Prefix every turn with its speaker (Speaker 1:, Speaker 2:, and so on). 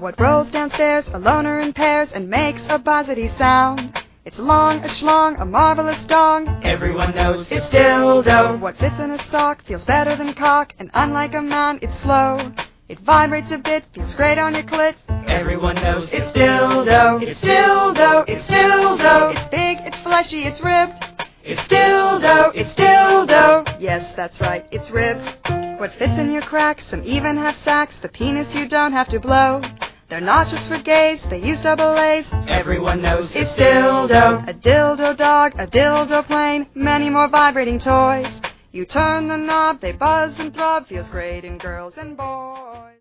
Speaker 1: What rolls downstairs, alone or in pairs, and makes a buzzety sound? It's long, a schlong, a marvelous dong.
Speaker 2: Everyone knows it's dildo.
Speaker 1: What fits in a sock feels better than cock, and unlike a man, it's slow. It vibrates a bit, feels great on your clit.
Speaker 2: Everyone knows it's dildo.
Speaker 1: It's dildo, it's dildo. It's big, it's fleshy, it's ribbed.
Speaker 2: It's dildo. It's dildo.
Speaker 1: Yes, that's right, it's ribbed. What fits in your cracks, some even have sacks. The penis you don't have to blow. They're not just for gays, they use double A's.
Speaker 2: Everyone knows it's dildo.
Speaker 1: A dildo dog, a dildo plane, many more vibrating toys. You turn the knob, they buzz and throb, feels great in girls and boys.